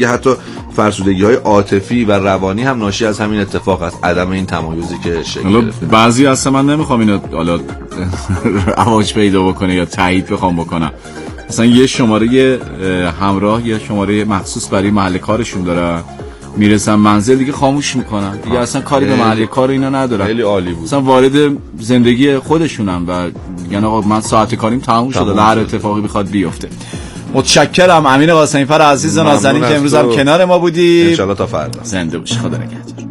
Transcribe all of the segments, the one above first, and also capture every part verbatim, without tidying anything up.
بگه حتی فرسودگی‌های عاطفی و روانی هم ناشی از همین اتفاق است، عدم این تمایزی که شکل گرفته. بعضی اصلا من نمیخوام اینو حالا رواج پیدا بکنه یا تایید بخوام بکنم، مثلا یه شماره همراه یا شماره مخصوص برای محل کارشون داره، میرسن منزل دیگه خاموش میکنن دیگه، اصلا کاری به محل کار اینا ندارن. خیلی عالی بود. مثلا وارد زندگی خودشونن و یعنی آقا من ساعت کاریم تموم شده و هر اتفاقی بخواد بیفته. متشکرم امین قاسمی فر عزیز و نازنین که امروز هم کنار ما بودی. ان شاءالله تا فردا. زنده باشی. خدا نگهدار.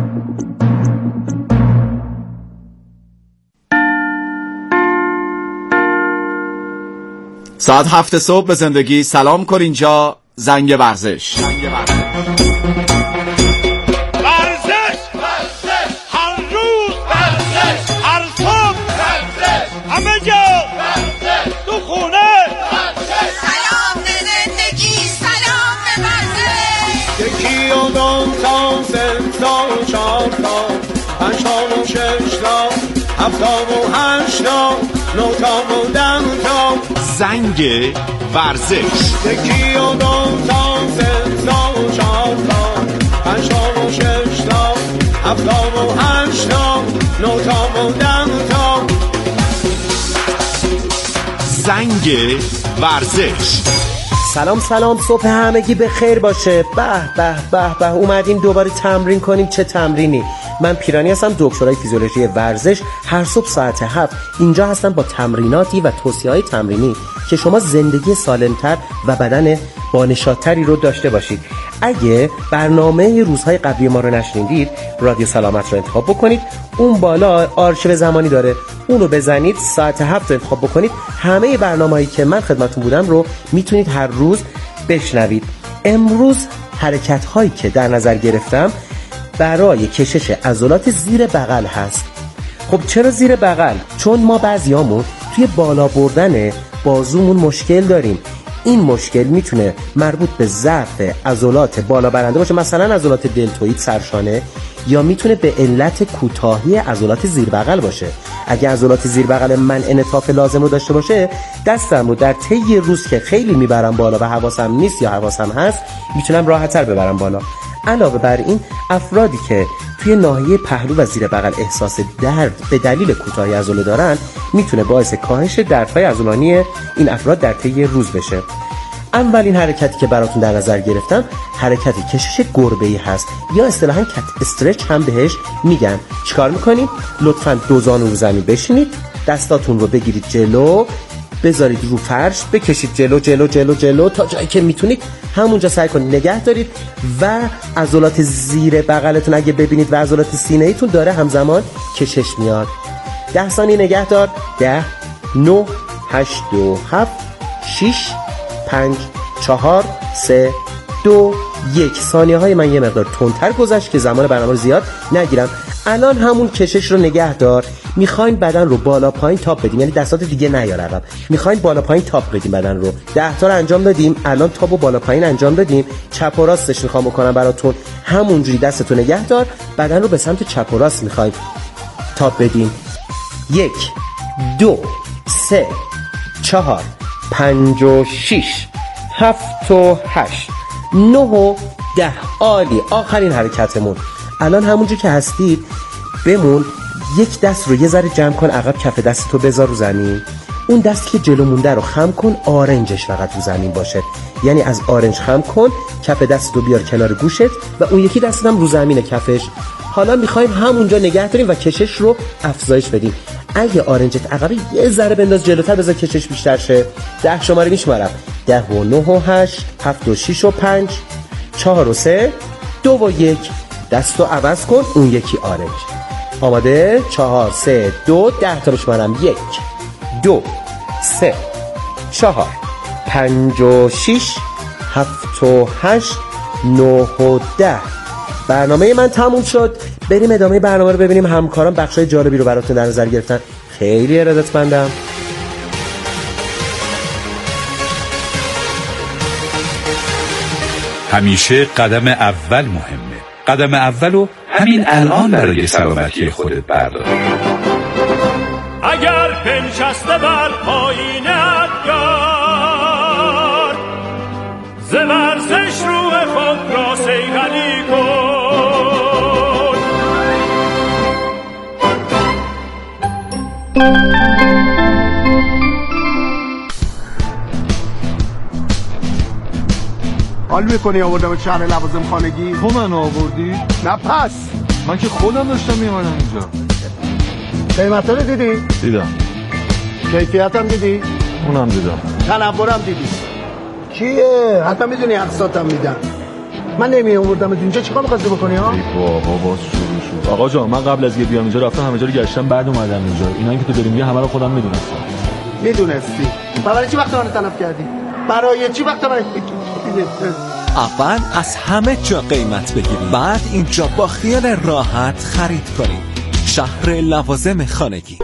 ساعت هفت صبح به زندگی سلام کن، اینجا زنگ ورزش. زنگ ورزش. یکی و دو تا سه تا و چهار تا پنج تا و شش تا هفت تا و هشت تا نه تا و ده تا. زنگ ورزش. سلام سلام، صبح همگی به خیر باشه. به به به به اومدیم دوباره تمرین کنیم. چه تمرینی؟ من پیرانی هستم، دکترای فیزیولوژی ورزش. هر صبح ساعت هفت اینجا هستم با تمریناتی و توصیه‌های تمرینی که شما زندگی سالمتر و بدن بانشادتری رو داشته باشید. اگه برنامه روزهای قبلی ما رو نشنیدید، رادیو سلامت رو انتخاب بکنید. اون بالا آرشیو زمانی داره، اون رو بزنید، ساعت هفت رو انتخاب بکنید. همه برنامه‌هایی که من خدمتتون بودم رو میتونید هر روز بشنوید. امروز حرکت‌هایی که در نظر گرفتم برای کشش عضلات زیر بغل هست. خب چرا زیر بغل؟ چون ما بعضیامون توی بالا بردن بازومون مشکل داریم. این مشکل میتونه مربوط به ضعف عضلات بالا برنده باشه، مثلا عضلات دلتوئید سرشانه، یا میتونه به علت کوتاهی عضلات زیر بغل باشه. اگه عضلات زیر بغل من انعطاف لازم رو داشته باشه، دستم رو در طی روز که خیلی میبرم بالا و حواسم نیست یا حواسم هست، میتونم راحت‌تر ببرم بالا. علاوه بر این، افرادی که توی ناحیه پهلو و زیر بغل احساس درد به دلیل کوتاهی عضله دارن، میتونه باعث کاهش دردهای عضلانی این افراد در طی روز بشه. اولین حرکتی که براتون در نظر گرفتم حرکت کشش گربه‌ای هست، یا اصطلاحاً کت استرچ هم بهش میگن. چیکار میکنیم؟ لطفاً دو زانو رو زمین بشینید، دستاتون رو بگیرید جلو، بذارید رو فرش، بکشید جلو جلو جلو جلو تا جایی که میتونید همونجا سعی کنید نگه دارید و عضلات زیر بغلتون اگه ببینید و عضلات سینه ایتون داره همزمان کشش میاد. ده ثانیه نگه دار. ده، نه، هشت، دو، هفت، شش، پنج، چهار، سه، دو، یک. ثانیه های من یه مقدار تندتر گذشت که زمان برنامه رو زیاد نگیرم. الان همون کشش رو نگه دار. میخواین بدن رو بالا پایین تاپ بدیم، یعنی دستات دیگه نیار عقب، میخواین بالا پایین تاپ بدیم بدن رو. ده تا رو انجام دادیم، الان تاپو بالا پایین انجام بدیم. چپ و راستش میخوام بکنم براتون. همونجوری دستتو نگه دار، بدن رو به سمت چپ و راست میخوایم تاپ بدیم. یک، دو، سه، چهار، پنج و شش، هفت و هشت، نه و ده. عالی. آخرین حرکتمون. الان همونجوری که هستید بمون، یک دست رو یه ذره جمع کن عقب، کف دستتو بذار رو زمین. اون دستی که جلو مونده رو خم کن، آرنجش فقط رو زمین باشه، یعنی از آرنج خم کن، کف دستتو بیار کنار گوشت و اون یکی دستت هم رو زمین کفش. حالا میخوایم همونجا نگه داریم و کشش رو افزایش بدیم. اگه آرنجت عقب یه ذره بنداز جلوتر، بذار کشش بیشتر شه. ده شماره میشمارم. ده و نه و هشت، هفت و شیش و پنج، چهار و سه، دو و یک. دستو عوض کن، اون یکی آرنج. آماده؟ چهار، سه، دو. ده تا بشمارم. یک، دو، سه، چهار، پنج و شیش، هفت و هشت، نه و ده. برنامه من تموم شد. بریم ادامه برنامه رو ببینیم. همکاران بخشای جالبی رو براتون در نظر گرفتن. خیلی ارادتمندم. همیشه قدم اول مهمه. قدم اولو همین الان برای سلامتی خودت بردار. اگر پنشسته بر پایینت یار ز ورزش روح خود حال میکنی آوردم شهر لوازم خانگی؟ تو من آوردی؟ نه پس من که خودم داشتم میامدم اینجا. قیمت رو دیدی؟ دیدم. کیفیت هم دیدی؟ اونم دیدم. تنورم دیدی؟ کیه؟ حتی میدونی اقساطم میدن. من نمی آوردم اینجا چیکار می‌خواستی بکنی ها؟ ای بابا باز شروع شد. آقا جان من قبل از یه بیام اینجا رفتم همه جا رو گشتم بعد اومدم اینجا. اینا که تو داری میگی همه رو خودم میدونستم. میدونستی؟ برای چی وقت من تلف کردی؟ برای چی وقت من اول از همه جا قیمت بگیرید، بعد اینجا با خیال راحت خرید کنید. شهر لوازم خانگی.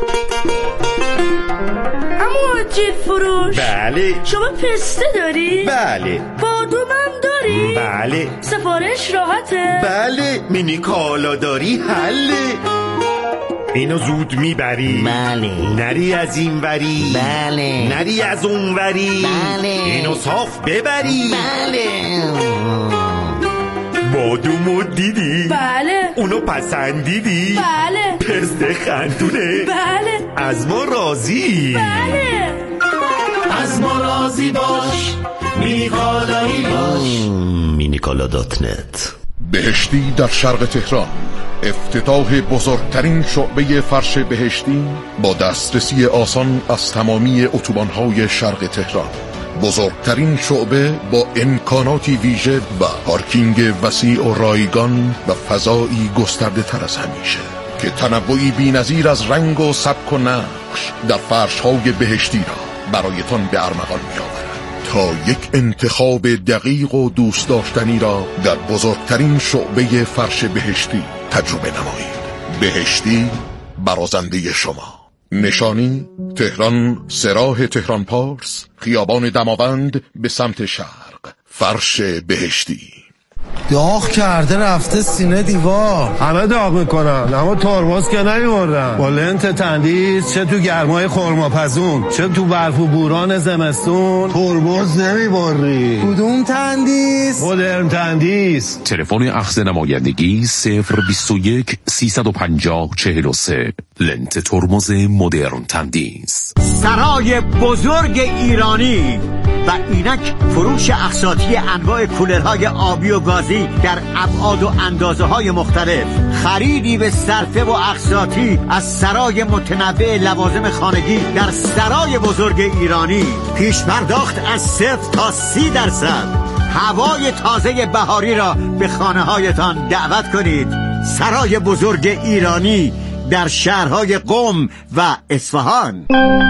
اما جیل فروش. بله. شما پسته داری؟ بله. بادومم داری؟ بله. سفارش راحته؟ بله. مینی کالا داری؟ حله. اینو زود میبری؟ بله. نری از این وری؟ بله. نری از اون وری؟ بله. اینو صاف ببری؟ بله. بادومو دیدی؟ بله. اونو پسندیدی؟ بله. پسته خندونه؟ بله. از ما راضی؟ بله. از ما راضی باش، مینی کالایی باش. مینیکالا دات نت. بهشتی در شرق تهران، افتتاح بزرگترین شعبه فرش بهشتی با دسترسی آسان از تمامی اتوبان‌های شرق تهران. بزرگترین شعبه با امکاناتی ویژه و پارکینگ وسیع و رایگان و فضایی گسترده تر از همیشه که تنوعی بی‌نظیر از رنگ و سبک و نقش در فرش‌های بهشتی را برایتان به ارمغان می‌آورد تا یک انتخاب دقیق و دوست داشتنی را در بزرگترین شعبه فرش بهشتی تجربه نمایید. بهشتی برازنده شما. نشانی تهران، سراح تهران پارس، خیابان دماوند به سمت شرق. فرش بهشتی. داغ کرده رفته سینه دیوار. همه داغ میکنن اما ترمز که نمیوردن. با لنت تندیس چه تو گرمای خرماپزون چه تو برف و بوران زمستون ترمز نمیبری. کدوم تندیس؟ مدرن تندیس. تلفن اخذ نمایندگی صفر بیست و یک سیصد و پنجاه چهل و سه. لنت ترمز مدرن تندیس. سرای بزرگ ایرانی و اینک فروش اقساطی انواع کولرهای آبی و گازی در ابعاد و اندازه های مختلف. خریدی به صرفه و اقساطی از سرای متنوع لوازم خانگی در سرای بزرگ ایرانی. پیش پرداخت از صفر تا سی درصد. هوای تازه بهاری را به خانه هایتان دعوت کنید. سرای بزرگ ایرانی در شهرهای قم و اصفهان.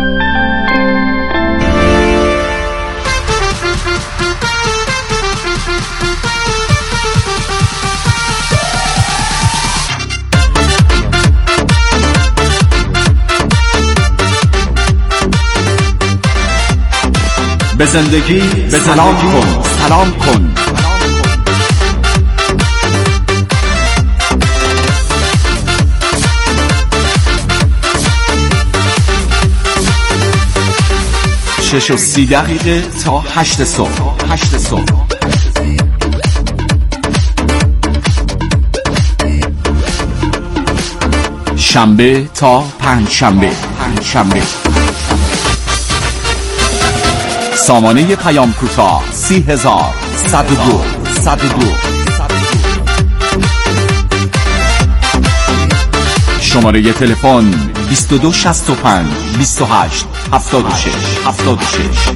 به زندگی به سلام کن، سلام کن. شش و سی دقیقه تا هشت صبح. هشت صبح. شنبه تا پنج شنبه. پنج شنبه. سامانه پیام کوتاه سی هزار صد و دو صد و دو. شماره تلفن بیست و دو شصت و پنج بیست و هشت هفتاد و شش هفتاد و شش.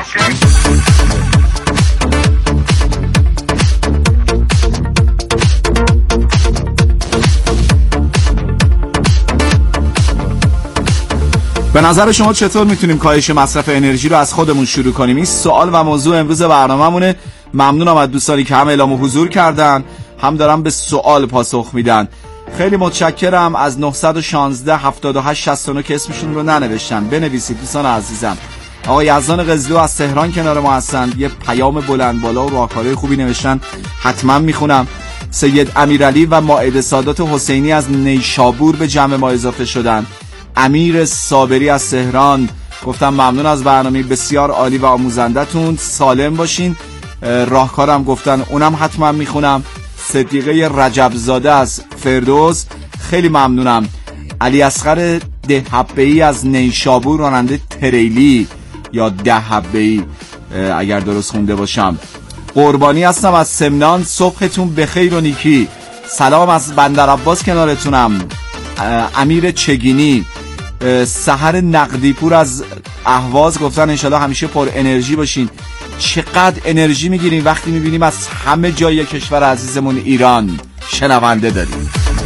به نظر شما چطور میتونیم کاهش مصرف انرژی رو از خودمون شروع کنیم؟ این سوال و موضوع امروز برنامه‌مونه. ممنونم از دوستانی که هم اعلام حضور کردن هم دارن به سوال پاسخ میدن. خیلی متشکرم از نه یک شش هفتاد و هشت شصت و نه که اسمشون رو ننوشتن. بنویسید دوستان عزیزم. آقای یزدان قزلو از تهران کنار ما هستند، یه پیام بلند بالا و راهکارهای خوبی نوشتن، حتما میخونم. سید امیرعلی و مائده سادات حسینی از نیشابور به جمع ما اضافه شدن. امیر صابری از تهران گفتم ممنون از برنامه بسیار عالی و آموزندتون، سالم باشین. راهکارم گفتن، اونم حتما میخونم. صدیقه رجبزاده از فردوس خیلی ممنونم. علی اصغر ده حبه‌ای از نیشابور راننده تریلی یا ده حبه‌ای اگر درست خونده باشم. قربانی هستم از سمنان، صبحتون بخیر و نیکی. سلام از بندر عباس کنارتونم. امیر چگینی، سحر نقدی پور از اهواز گفتن انشالله همیشه پر انرژی باشین. چقدر انرژی میگیریم وقتی میبینیم از همه جای کشور عزیزمون ایران شنونده داریم.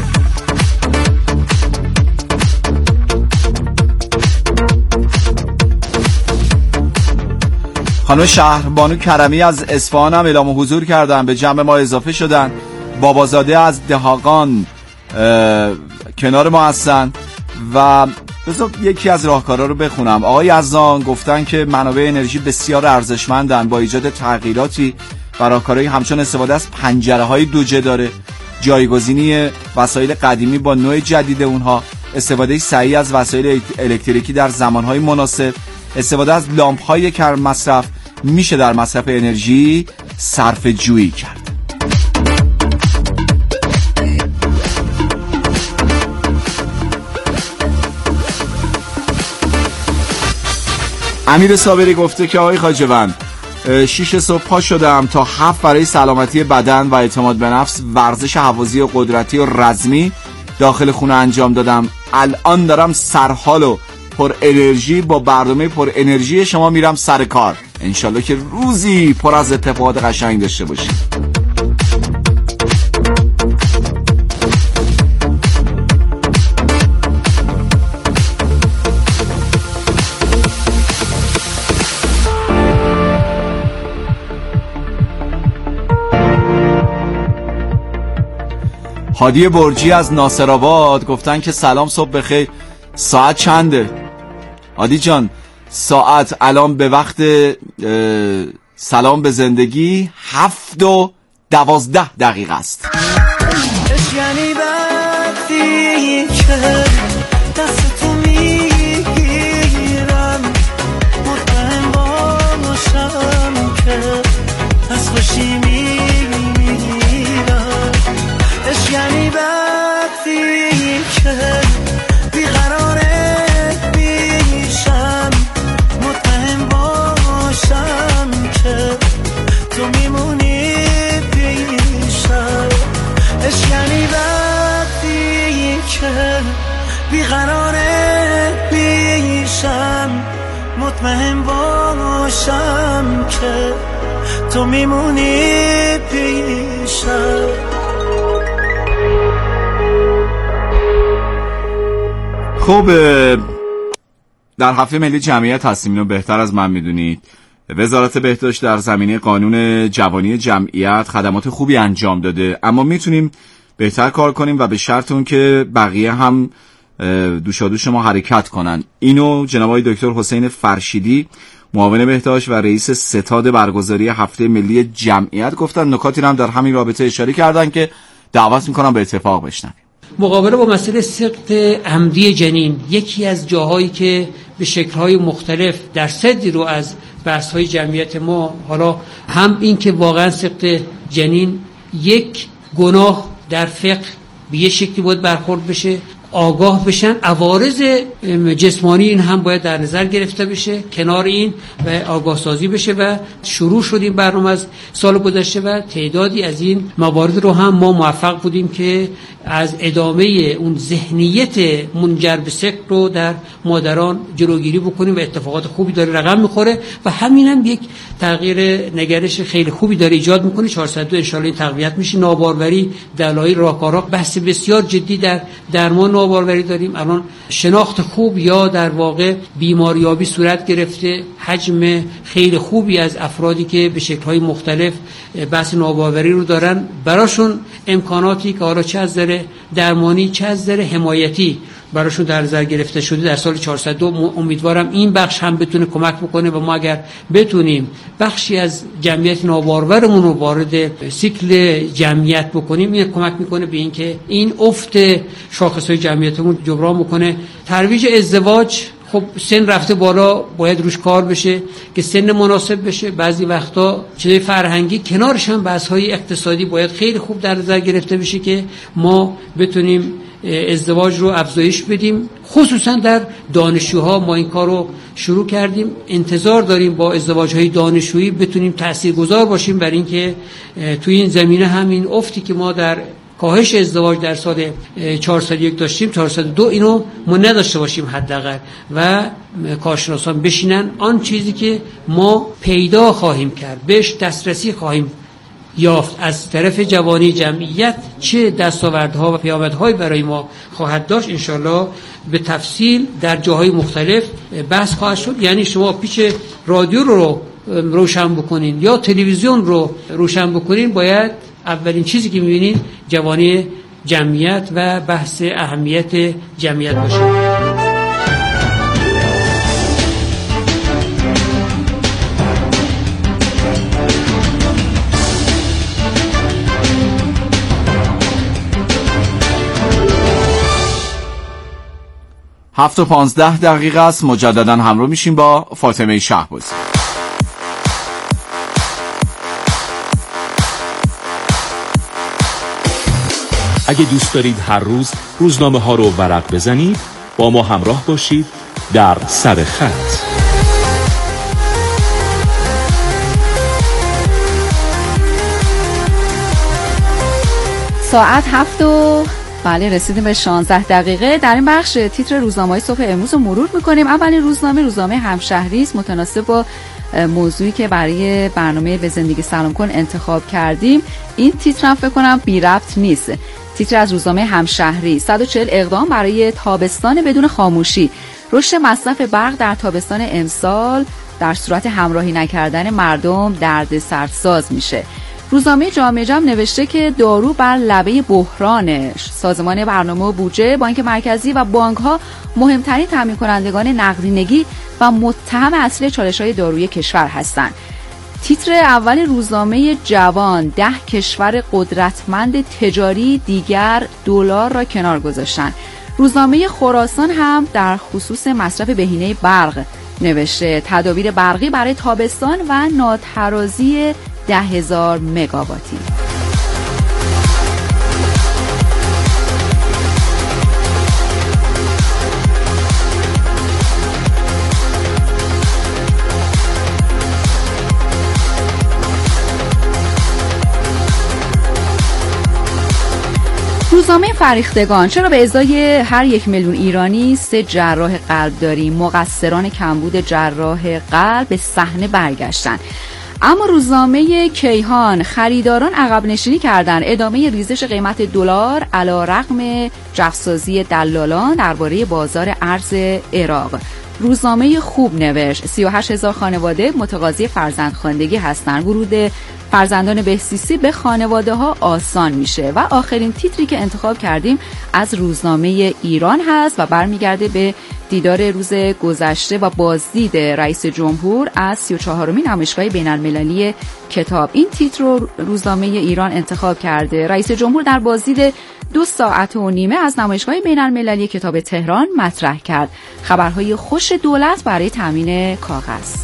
خانم شهربانو کرمی از اصفهان هم اعلام حضور کردن، به جمع ما اضافه شدن. بابازاده از دهاقان کنار ما هستن و بذار یکی از راهکارا رو بخونم. آقای یزدان گفتن که منابع انرژی بسیار ارزشمندن، با ایجاد تغییراتی و راهکارهای همچون استفاده از پنجره‌های دوجه داره، جایگزینی وسایل قدیمی با نوع جدید اونها، استفاده صحیح از وسایل الکتریکی در زمانهای مناسب، استفاده از لامپ‌های کم مصرف میشه در مصرف انرژی صرفه جویی کرد. امیر صابری گفته که آقای خواجه‌وند شیش صبح پا شدم تا هفت برای سلامتی بدن و اعتماد به نفس ورزش هوازی و قدرتی و رزمی داخل خونه انجام دادم. الان دارم سرحال و پر انرژی با برنامه پر انرژی شما میرم سر کار. انشالله که روزی پر از اتفاقات قشنگ داشته باشید. هادی برجی از ناصرآباد گفتن که سلام صبح بخیر. ساعت چنده؟ هادی جان ساعت الان به وقت سلام به زندگی هفت و دوازده دقیقه است. یعنی وقتی که دست تو میگیرم مطمئن باشم که از خوشی میمیرم. یعنی وقتی که بیقراره بیشم مطمئن باشم که تو میمونی پیشم. یعنی وقتی که بیقراره بیشم مطمئن باشم که تو میمونی پیشم. خب در هفته ملی جمعیت هستیم، اینو بهتر از من میدونید. وزارت بهداشت در زمینه قانون جوانی جمعیت خدمات خوبی انجام داده، اما میتونیم بهتر کار کنیم و به شرط اون که بقیه هم دوشادوش ما حرکت کنن. اینو جناب آقای دکتر حسین فرشیدی معاون بهداشت و رئیس ستاد برگزاری هفته ملی جمعیت گفتن. نکاتی هم در همین رابطه اشاره کردن که دعوت میکنم به اتفاق بشنویم. مقابله با مسئله سقط عمدی جنین یکی از جاهایی که به شکل‌های مختلف در صدی رو از بحث‌های جمعیت ما، حالا هم این که واقعا سقط جنین یک گناه در فقه به یه شکلی باید برخورد بشه، آگاه بشن، عوارض جسمانی این هم باید در نظر گرفته بشه، کنار این و آگاه سازی بشه و شروع شد این برنامه از سال گذشته و تعدادی از این موارد رو هم ما موفق بودیم که از ادامه اون ذهنیت منجر به سقط رو در مادران جلوگیری بکنیم و اتفاقات خوبی داره رقم میخوره و همین هم یک تغییر نگرش خیلی خوبی داره ایجاد میکنه. چهارصد و دو ان شاء الله این تقویت میشه. ناباروری، دلایل، راهکارها، بحث بسیار جدی در درمان ناباروری داریم. الان شناخت خوب یا در واقع بیماریابی صورت گرفته، حجم خیلی خوبی از افرادی که به شکل‌های مختلف بحث ناباروری رو دارن براشون امکاناتی که حالا چه از نظر درمانی چه از نظر حمایتی براشون در نظر گرفته شده در سال چهارصد و دو. امیدوارم این بخش هم بتونه کمک بکنه و ما اگر بتونیم بخشی از جمعیت نابارورمون رو وارد سیکل جمعیت بکنیم، این کمک میکنه به اینکه این افت شاخصهای جمعیتمون جبران بکنه. ترویج ازدواج، خب سن رفته بالا، باید روش کار بشه که سن مناسب بشه. بعضی وقتا چیزای فرهنگی کنارش هم بحث‌های اقتصادی باید خیلی خوب در نظر گرفته بشه که ما بتونیم ازدواج رو افزایش بدیم. خصوصا در دانشجوها ما این کار رو شروع کردیم. انتظار داریم با ازدواج‌های دانشجویی بتونیم تاثیرگذار باشیم بر اینکه توی این زمینه همین افتی که ما در کاهش ازدواج در سال چهارصد و یک داشتیم چهارصد و دو اینو ما نداشته باشیم حداقل، و کارشناسان بشینن آن چیزی که ما پیدا خواهیم کرد بهش دسترسی خواهیم یافت از طرف جوانی جمعیت چه دستاوردها و پیامدهایی برای ما خواهد داشت انشالله به تفصیل در جاهای مختلف بحث خواهد شد. یعنی شما پیچ رادیو رو روشن بکنین یا تلویزیون رو روشن بکنین، باید اولین چیزی که می‌بینین جوانی جمعیت و بحث اهمیت جمعیت باشه. هفت و پانزده دقیقه است. مجددا همراه میشیم با فاطمه شهبازی. اگه دوست دارید هر روز روزنامه ها رو ورق بزنید، با ما همراه باشید در سر خط. ساعت هفت و بله رسیدیم به شانزده دقیقه. در این بخش تیتر روزنامه‌های صبح امروز رو مرور می‌کنیم. اولین روزنامه روزنامه همشهری است، متناسب با موضوعی که برای برنامه به زندگی سلام کن انتخاب کردیم. این تیتر هم فکر کنم بی ربط نیست. تیتر از روزنامه همشهری: صد و چهل اقدام برای تابستان بدون خاموشی. رشد مصرف برق در تابستان امسال در صورت همراهی نکردن مردم درد سرساز میشه. روزنامه جامعه جمع نوشته که دارو بر لبه بحرانش. سازمان برنامه و بودجه، بانک مرکزی و بانک‌ها مهمترین تامین کنندگان نقدینگی و متهم اصلی چالش‌های دارویی کشور هستند. تیتر اول روزنامه جوان: ده کشور قدرتمند تجاری دیگر دلار را کنار گذاشتند. روزنامه خراسان هم در خصوص مصرف بهینه برق نوشته: تدابیر برقی برای تابستان و ناترازی ده هزار مگاواتی. روزنامه فریختگان: چرا به ازای هر یک میلیون ایرانی سه جراح قلب داریم؟ مقصران کمبود جراح قلب به صحنه برگشتن. اما روزنامه کیهان: خریداران عقب نشینی کردند. ادامه ریزش قیمت دلار علیرغم جعبه‌سازی دلالان درباره بازار ارز عراق. روزنامه خوب نوشت: سی و هشت هزار خانواده متقاضی فرزندخواندگی هستند. ورود فرزندان بهسیسی به خانواده ها آسان میشه. و آخرین تیتری که انتخاب کردیم از روزنامه ایران هست و برمیگرده به دیدار روز گذشته و بازدید رئیس جمهور از سی و چهارمین نمایشگاه بین‌المللی کتاب. این تیتر رو روزنامه ایران انتخاب کرده: رئیس جمهور در بازدید دو ساعت و نیمه از نمایشگاه بین‌المللی کتاب تهران مطرح کرد خبرهای خوش دولت برای تامین کاغذ.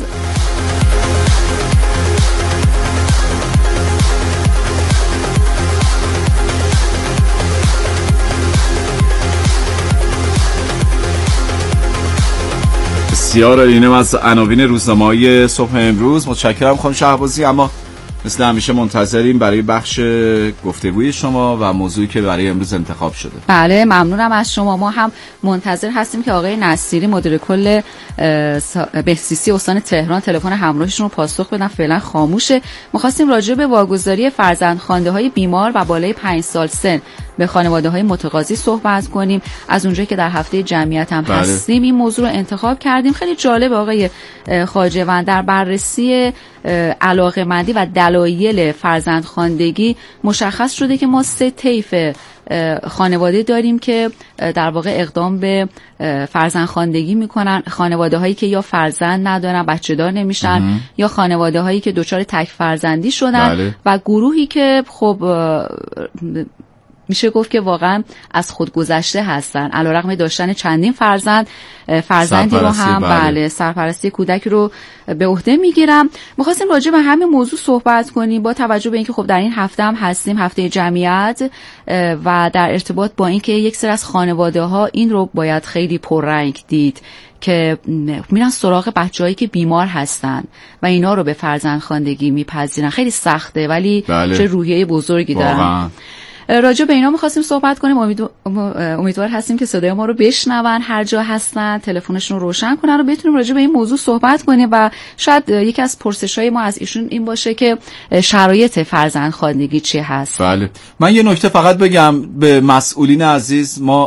بسیار اینم از عناوین روزنامه‌های صبح امروز. متشکرم خانم شهبازی. اما مثل همیشه منتظریم برای بخش گفتگوی شما و موضوعی که برای امروز انتخاب شده. بله ممنونم از شما. ما هم منتظر هستیم که آقای نصیری مدیر کل بهسیسی استان تهران تلفن همراهشون رو پاسخ بدن. فعلا خاموشه. می‌خواستیم راجع به واگذاری فرزندخوانده‌های بیمار و بالای پنج سال سن به خانواده‌های متقاضی صحبت کنیم. از اونجایی که در هفته جمعیت هم بله. هستیم این موضوع رو انتخاب کردیم. خیلی جالب آقای خواجه‌وند در بررسی علاقه‌مندی و دلایل فرزندخواندگی مشخص شده که ما سه طیف خانواده داریم که در واقع اقدام به فرزندخواندگی میکنن. خانواده هایی که یا فرزند ندارن، بچه دار نمیشن، یا خانواده هایی که دچار تک فرزندی شدن بله. و گروهی که خب میشه گفت که واقعا از خود گذشته هستن، علیرغم داشتن چندین فرزند فرزندی رو هم بله, بله سرپرستی کودک رو به عهده میگیرم. می‌خواستیم راجع به همین موضوع صحبت کنیم با توجه به اینکه خب در این هفته هم هستیم، هفته جمعیت، و در ارتباط با اینکه یک سری از خانواده‌ها این رو باید خیلی پررنگ دید که میرن سراغ بچه‌هایی که بیمار هستن و اینا رو به فرزندخواندگی میپذیرن. خیلی سخته ولی بله. چه روحیه بزرگی دارن. راجع به اینا می‌خواستیم صحبت کنیم. امید... امیدوار هستیم که صدای ما رو بشنون، هر جا هستن تلفنشون رو روشن کنن و بتونیم راجع به این موضوع صحبت کنیم. و شاید یکی از پرسش‌های ما از ایشون این باشه که شرایط فرزندخواندگی چی هست. بله، من یه نکته فقط بگم به مسئولین عزیز، ما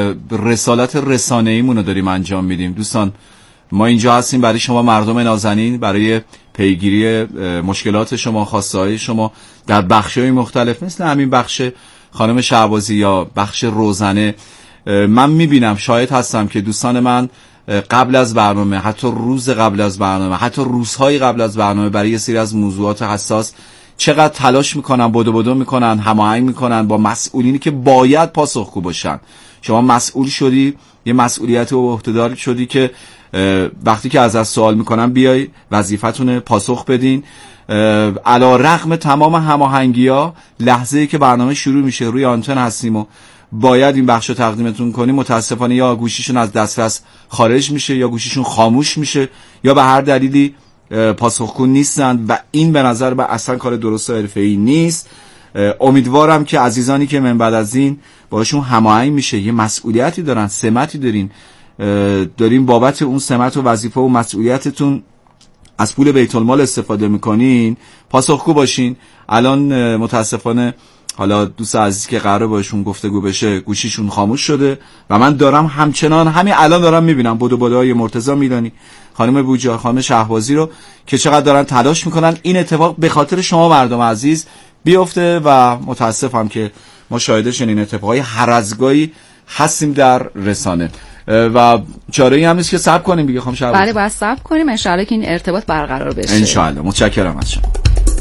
رسالت رسانه‌ایمون رو داریم انجام میدیم. دوستان ما اینجا هستیم برای شما مردم نازنین، برای پیگیری مشکلات شما، خواسته‌های شما در بخش‌های مختلف مثل همین بخش خانم شهبازی یا بخش روزنه. من میبینم، شاهد هستم که دوستان من قبل از برنامه، حتی روز قبل از برنامه، حتی روزهای قبل از برنامه برای یه سری از موضوعات حساس چقدر تلاش میکنن، بدو بدو میکنن، هماهنگ میکنن با مسئولینی که باید پاسخگو باشن. شما مسئول شدی، یه مسئولیت و عهده‌دار شدی که وقتی که از از سوال میکنن بیای وظیفتونه پاسخ بدین. علی رغم تمام هماهنگی‌ها، لحظه‌ای که برنامه شروع میشه روی آنتن هستیم و باید این بخشو تقدیمتون کنیم، متاسفانه یا گوشیشون از دسترس خارج میشه یا گوشیشون خاموش میشه یا به هر دلیلی پاسخگو نیستن و این به نظر من اصلا کار درست و حرفه‌ای نیست. امیدوارم که عزیزانی که من بعد از این باشون هماهنگ میشه، یه مسئولیتی دارن، سمتی دارین، دارین بابت اون سمت و وظیفه و مسئولیتتون از پول بیت المال استفاده میکنین، پاسخگو باشین. الان متاسفانه حالا دوست عزیزی که قراره باشون گفتگو بشه گوشیشون خاموش شده و من دارم همچنان همین الان دارم میبینم بدو بدوهای مرتضی میلانی، خانم بوجار، خانم شهبازی رو که چقدر دارن تلاش میکنن این اتفاق به خاطر شما مردم عزیز بیفته و متاسفم که ما شاهد چنین اتفاقای هر ازگاهی هستیم در رسانه و چاره‌ای هم نیست که صبر کنیم دیگه. خانم شهبازی بله باید صبر کنیم، ان شاءالله که این ارتباط برقرار بشه. ان شاءالله. متشکرم از شما.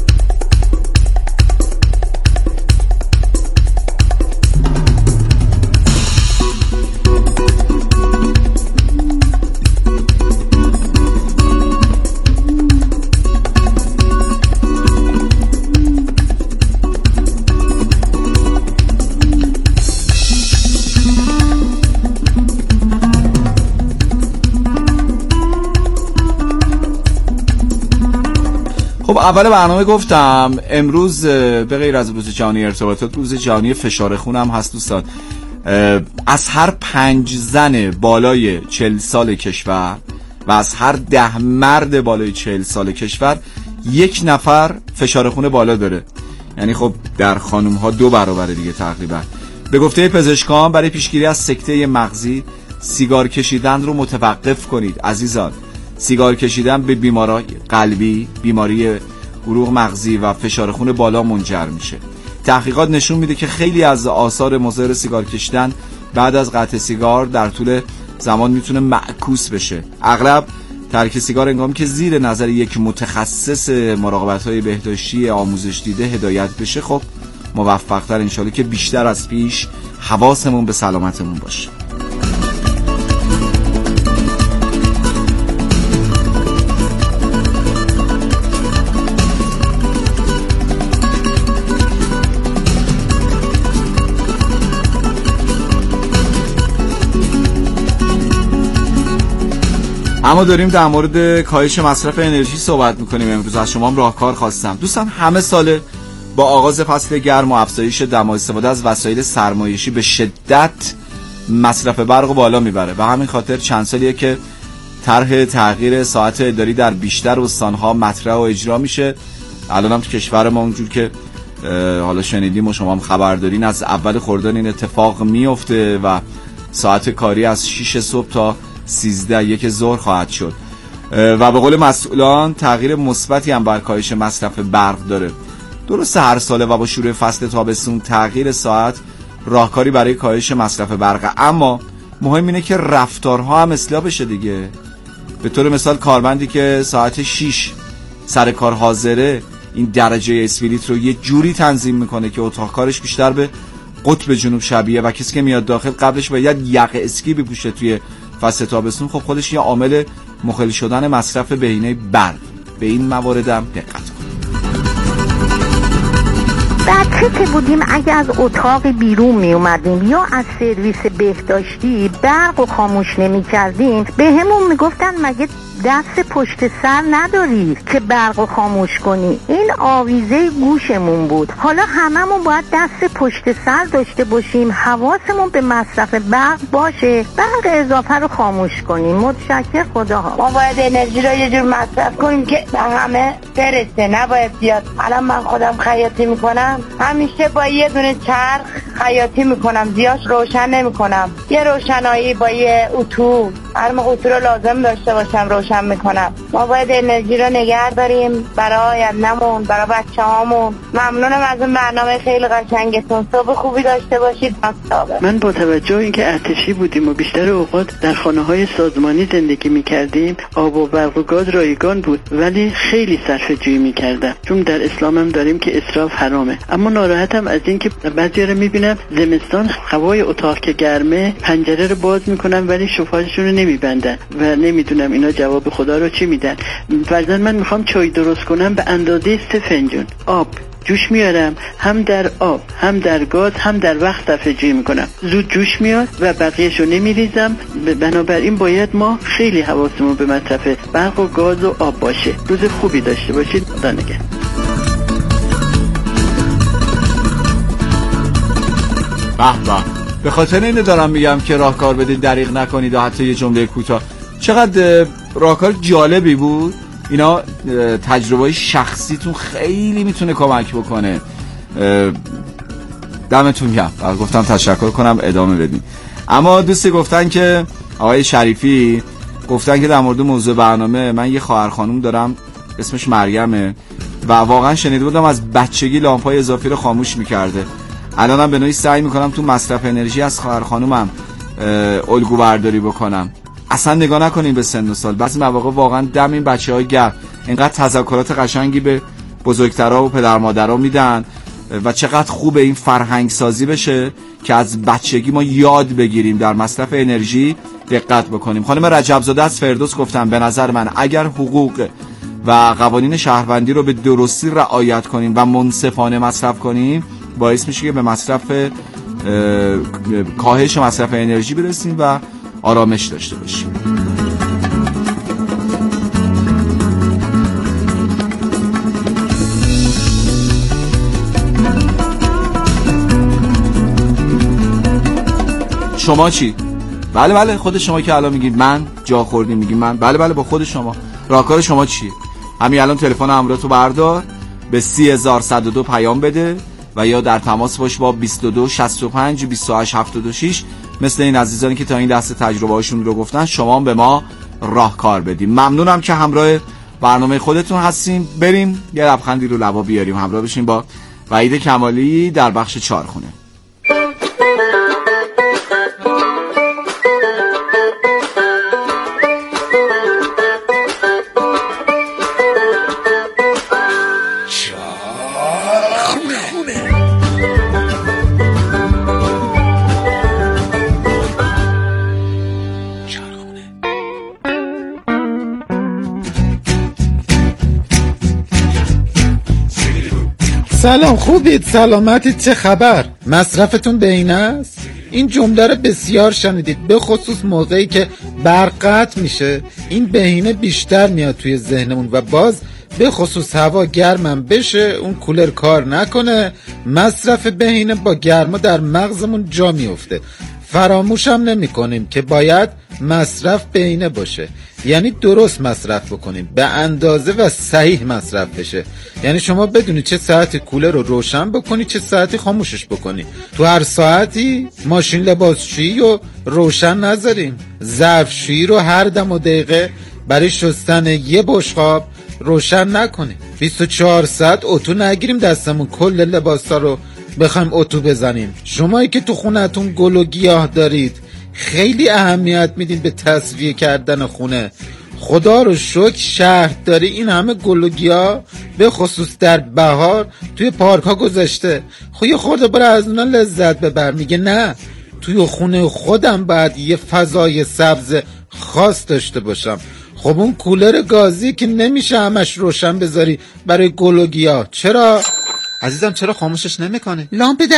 خب اول برنامه گفتم امروز به غیر از روز جهانی ارتباطات، روز جهانی فشار خون هم هست دوستان. از هر پنج زن بالای چهل سال کشور و از هر ده مرد بالای چهل سال کشور یک نفر فشار خون بالا داره. یعنی خب در خانم ها دو برابره دیگه تقریبا. به گفته پزشکان برای پیشگیری از سکته مغزی سیگار کشیدن رو متوقف کنید عزیزان. سیگار کشیدن به بیماری قلبی، بیماری عروق مغزی و فشار خون بالا منجر میشه. تحقیقات نشون میده که خیلی از آثار مضر سیگار کشیدن بعد از قطع سیگار در طول زمان میتونه معکوس بشه. اغلب ترک سیگار هنگامی که زیر نظر یک متخصص مراقبت‌های بهداشتی آموزش دیده هدایت بشه، خب موفق‌تر انشالله که بیشتر از پیش حواسمون به سلامتمون باشه. اما داریم در مورد کاهش مصرف انرژی صحبت میکنیم. امروز از شما هم راهکار خواستم. دوستان همه ساله با آغاز فصل گرم و افزایش دما استفاده از وسایل سرمایشی به شدت مصرف برق رو بالا میبره و همین خاطر چند سالیه که طرح تغییر ساعت اداری در بیشتر استانها مطرح و اجرا میشه. الان هم تو کشور ما اونجور که حالا شنیدیم و شما هم خبر دارین از اول خرداد این اتفاق میفته و ساعت کاری از شش صبح تا سیزده یک ظهر خواهد شد و به قول مسئولان تغییر مثبتی هم بر کاهش مصرف برق داره. درسته هر ساله و با شروع فصل تابستون تغییر ساعت راهکاری برای کاهش مصرف برق، اما مهم اینه که رفتارها هم اصلاح بشه دیگه. به طور مثال کارمندی که ساعت شش سر کار حاضره این درجه اسپریت رو یه جوری تنظیم میکنه که اتاق کارش بیشتر به قطب جنوب شبیه و کسی که میاد داخل قبلش باید یقه اسکی بپوشه توی فصل تابستون، خب خودش یه عامل مخل شدن مصرف بهینه برق. به این مواردم دقت کنید. بچه که بودیم اگه از اتاق بیرون می اومدیم یا از سرویس بهداشتی برق رو خاموش نمی کردیم، به همون می گفتن مگه دست پشت سر نداری که برق رو خاموش کنی؟ این آویزه گوشمون بود. حالا هممون باید دست پشت سر داشته باشیم، حواسمون به مصرف برق باشه، برق اضافه رو خاموش کنیم. متشکر، خداها. ما باید انرژی رو یه جور مصرف کنیم که به همه برسه، نباید بیاد. الان من خودم خیاطی میکنم، همیشه با یه دونه چرخ خیاطی میکنم، زیاش روشن نمیکنم، یه روشنایی با یه اتو، هر موقع اتو رو لازم داشته باشم روشن میکنم. ما باید انرژی رو نگه داریم برای آینده‌مون، برای بچه‌هامون. ممنونم از این برنامه خیلی قشنگتون. صبح خوبی داشته باشید. من با توجه اینکه ارتشی بودیم و بیشتر اوقات در خانه‌های سازمانی زندگی می‌کردیم، آب و برق و گاز رایگان بود، ولی خیلی صرفه‌جویی می‌کردم، چون در اسلام هم داریم که اسراف حرامه. اما ناراحتم از اینکه بعضیا رو می‌بینم زمستان هوای اتاق که گرمه پنجره رو باز می‌کنن ولی شوفاژشون رو نمی‌بندن و نمی‌دونم اینا جواب خدا رو چی میدن. فرضاً من میخوام چای درست کنم، به اندازه سه فنجون آب جوش میارم، هم در آب هم در گاز هم در وقت صرفه‌جویی میکنم، زود جوش میاد و بقیه‌شو نمیریزم. بنابراین باید ما خیلی حواسمون به مصرف برق و گاز و آب باشه. روز خوبی داشته باشید. خدا نگهدار. به به، به خاطر اینه دارم میگم که راهکار بدید، دریغ نکنید و حتی یه جمله کوتاه. چقدر راهکار جالبی بود. اینا تجربه شخصیتون خیلی میتونه کمک بکنه. دمتون گرم. گفتم تشکر کنم، ادامه بدین. اما دوستی گفتن که آقای شریفی گفتن که در مورد موضوع برنامه، من یه خواهر خانوم دارم اسمش مریمه و واقعا شنیده بودم از بچگی لامپای اضافی رو خاموش میکرده. الانم به نوعی سعی میکنم تو مصرف انرژی از خواهر خانومم الگو برداری بکنم. اصلا نگاه نکنین به سن و سال، بعضی مواقع واقعا دم این بچه‌های گرم اینقدر تذکرات قشنگی به بزرگترها و پدر مادرها میدن و چقدر خوبه این فرهنگ سازی بشه که از بچگی ما یاد بگیریم در مصرف انرژی دقت بکنیم. خانم رجبزاده از فردوس گفتن به نظر من اگر حقوق و قوانین شهروندی رو به درستی رعایت کنیم و منصفانه مصرف کنیم، باعث میشه که به مصرف کاهش مصرف انرژی برسیم و آرامش داشته باشیم. شما چی؟ بله بله خود شما که الان میگید من جا خوردیم، میگید من، بله بله با خود شما. راهکار شما چیه؟ همین الان تلفن همراهتو بردار، به سی هزار و صد و دو پیام بده و یا در تماس باش با بیست و دو شصت و پنج بیست و هشت هفتاد و شش مثل این عزیزانی که تا این دسته تجربه هاشون رو گفتن. شما هم به ما راهکار بدیم. ممنونم که همراه برنامه خودتون هستیم. بریم یه لبخندی رو لبا بیاریم، همراه بشیم با وحید کمالی در بخش چهارخونه. سلام، خوبید؟ سلامتید؟ چه خبر؟ مصرفتون بهینه است؟ این جمله رو بسیار شنیدید، به خصوص موقعی که برق قطع میشه این بهینه بیشتر میاد توی ذهنمون و باز به خصوص هوا گرمم بشه اون کولر کار نکنه، مصرف بهینه با گرما در مغزمون جا میفته. فراموش هم نمی کنیم که باید مصرف بهینه باشه، یعنی درست مصرف بکنیم، به اندازه و صحیح مصرف بشه. یعنی شما بدونی چه ساعتی کولر رو روشن بکنی، چه ساعتی خاموشش بکنی. تو هر ساعتی ماشین لباسشویی رو روشن نذاریم، ظرفشویی رو هر دم و دقیقه برای شستن یه بشقاب روشن نکنیم. بیست و چهار ساعت اتو نگیریم دستمون کل لباسا رو بخوایم اتو بزنیم. شمایی که تو خونتون گل و گیاه دارید خیلی اهمیت میدین به تصفیه کردن خونه. خدا رو شکر شهر داری این همه گل و گیاه به خصوص در بهار توی پارک ها گذاشته. خب یه خورده برای از اونا لذت ببر. میگه نه، توی خونه خودم باید یه فضای سبز خاص داشته باشم. خب اون کولر گازی که نمیشه همش روشن بذاری برای گل و گیاه. چرا؟ عزیزم چرا خاموشش نمیکنه؟ لامپ در